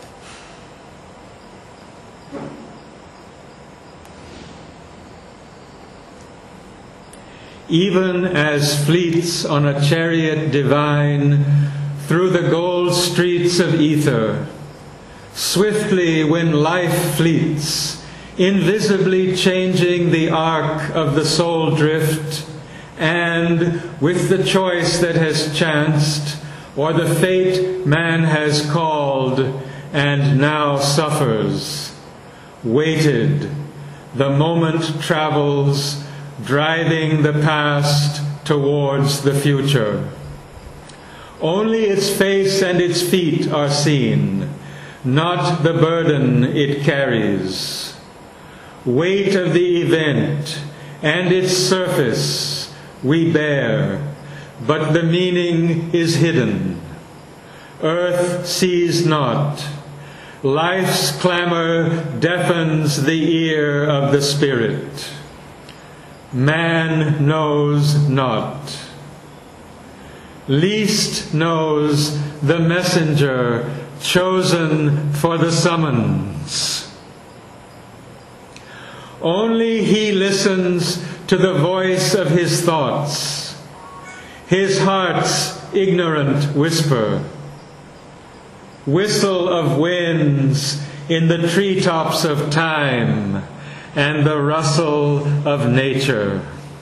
Speaker 1: Even as fleets on a chariot divine through the gold streets of ether, swiftly when life fleets, invisibly changing the arc of the soul drift, and with the choice that has chanced, or the fate man has called and now suffers, waited, the moment travels, driving the past towards the future. Only its face and its feet are seen, not the burden it carries. Weight of the event and its surface we bear, but the meaning is hidden. Earth sees not. Life's clamor deafens the ear of the spirit. Man knows not. Least knows the messenger chosen for the summons. Only he listens to the voice of his thoughts, his heart's ignorant whisper, whistle of winds in the treetops of time, and the rustle of nature.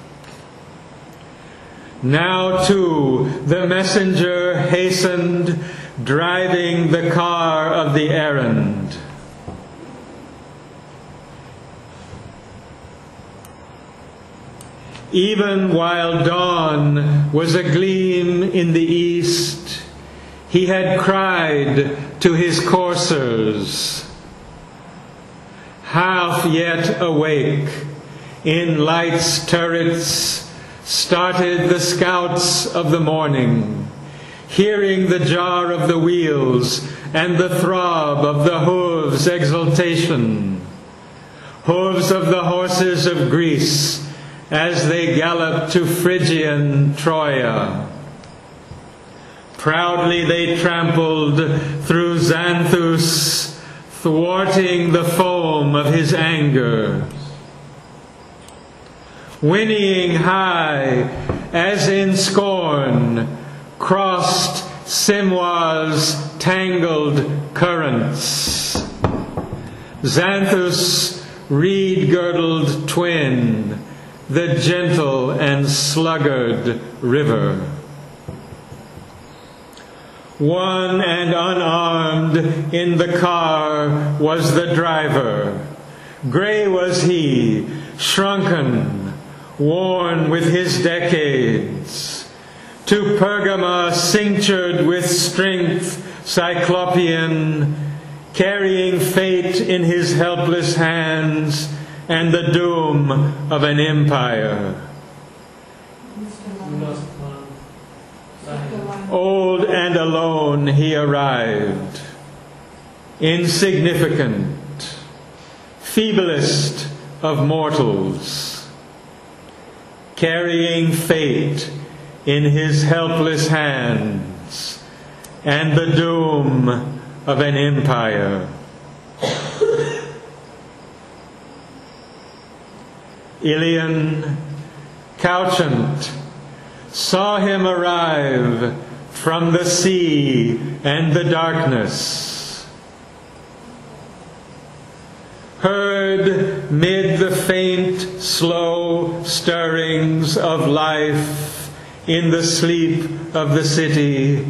Speaker 1: Now too the messenger hastened, driving the car of the errand. Even while dawn was agleam in the east, he had cried to his coursers, half yet awake, in light's turrets started the scouts of the morning, hearing the jar of the wheels and the throb of the hooves' exultation, hooves of the horses of Greece, as they galloped to Phrygian Troia. Proudly they trampled through Xanthus, thwarting the foam of his anger. Whinnying high, as in scorn, crossed Simois' tangled currents. Xanthus' reed-girdled twin, the gentle and sluggard river. One and unarmed in the car was the driver. Grey was he, shrunken, worn with his decades. To Pergama cinctured with strength cyclopean, carrying fate in his helpless hands and the doom of an empire. Old and alone he arrived, insignificant, feeblest of mortals, carrying fate in his helpless hands and the doom of an empire. Ilion, couchant, saw him arrive from the sea and the darkness, heard mid the faint, slow stirrings of life in the sleep of the city,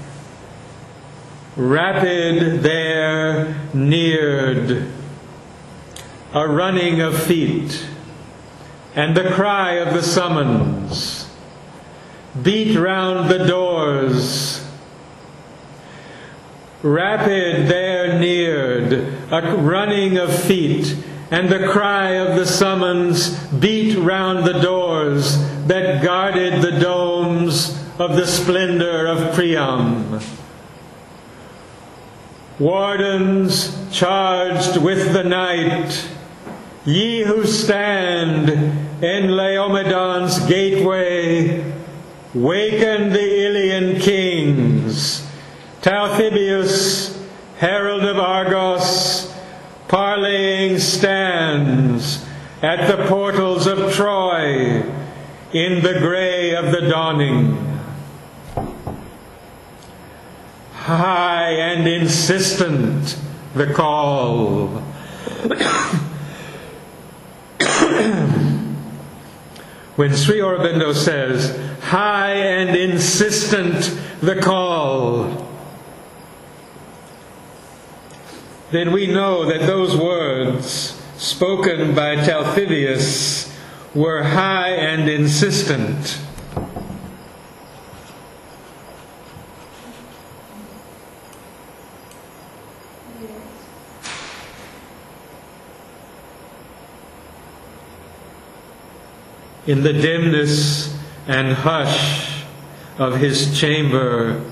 Speaker 1: rapid there neared, a running of feet, and the cry of the summons, beat round the doors. Rapid there neared, a running of feet, and the cry of the summons beat round the doors that guarded the domes of the splendor of Priam. Wardens charged with the night, ye who stand in Laomedon's gateway, waken the Ilian kings. Talthybius, herald of Argos, parleying stands at the portals of Troy in the grey of the dawning. High and insistent the call. When Sri Aurobindo says, high and insistent the call, then we know that those words spoken by Talthybius were high and insistent. In the dimness and hush of his chamber,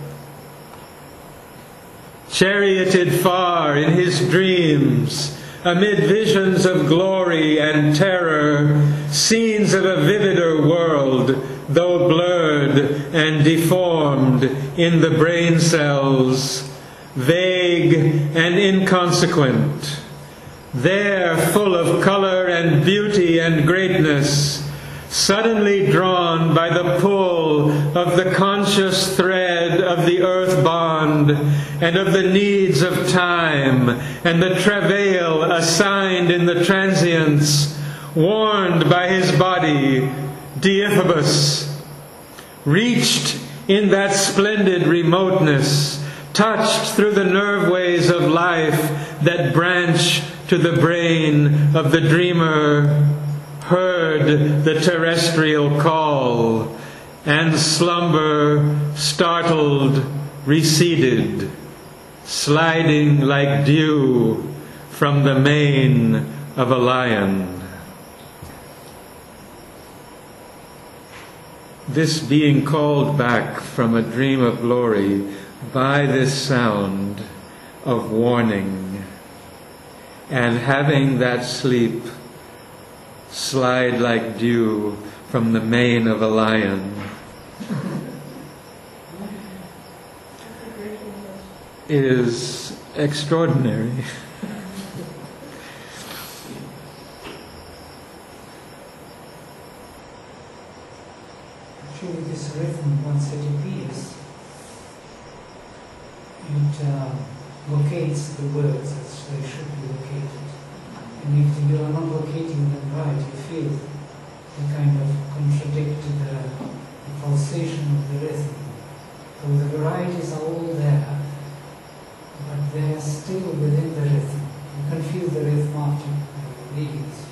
Speaker 1: charioted far in his dreams, amid visions of glory and terror, scenes of a vivider world, though blurred and deformed in the brain cells, vague and inconsequent, there full of color and beauty and greatness, suddenly drawn by the pull of the conscious thread of the earth bond and of the needs of time and the travail assigned in the transience, warned by his body, Deiphobus, reached in that splendid remoteness, touched through the nerve ways of life that branch to the brain of the dreamer, heard the terrestrial call, and slumber, startled, receded, sliding like dew from the mane of a lion. This being called back from a dream of glory by this sound of warning, and having that sleep slide like dew from the mane of a lion, is extraordinary.
Speaker 7: Actually, this rhythm, once it appears, it uh, locates the words as they should be located. And if you are not locating them right, you feel the kind of contradict to the, the pulsation of the rhythm. So the varieties are all there, but they are still within the rhythm. You can feel the rhythm after uh, leaving.